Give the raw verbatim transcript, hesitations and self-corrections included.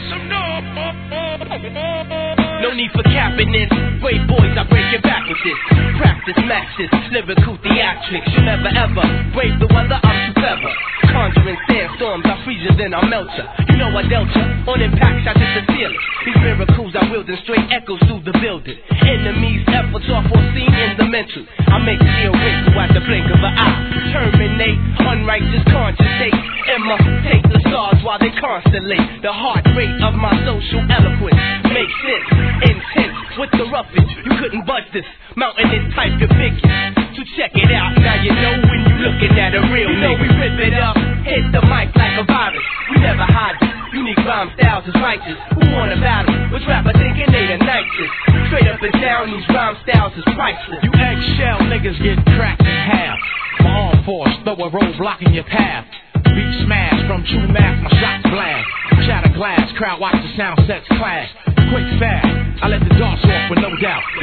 some noise. No need for capping this. Brave boys, I break your back with this. Practice matches, lyrical theatrics. You never ever brave the weather, I'm too clever. Conjuring sandstorms, I freeze you, then I melt ya. You know I dealt ya. On impact, I just the ceiling. These miracles I wield and straight echoes through the building. Enemies' efforts are foreseen in the mental. I make the wrinkle at the blink of an eye. Terminate unrighteous conscience hate. Imitate the stars while they constellate. The heart rate of my social eloquence makes sense, intense with the roughage. You couldn't budge this mountain in type your figure. So check it out, now you know when you looking at a real you know we rip it up, hit the mic like a virus. We never hide it. Unique rhyme styles is righteous. Who wanna battle? Which rapper thinking they the nicest? Straight up and down, these rhyme styles is priceless. You eggshell niggas get cracked in half. My arm force, throw a roadblock in your path. Beat smash from true math, my shots blast. Shatter glass, crowd watch the sound sets clash. Quick fast, I let the dogs off with no doubt.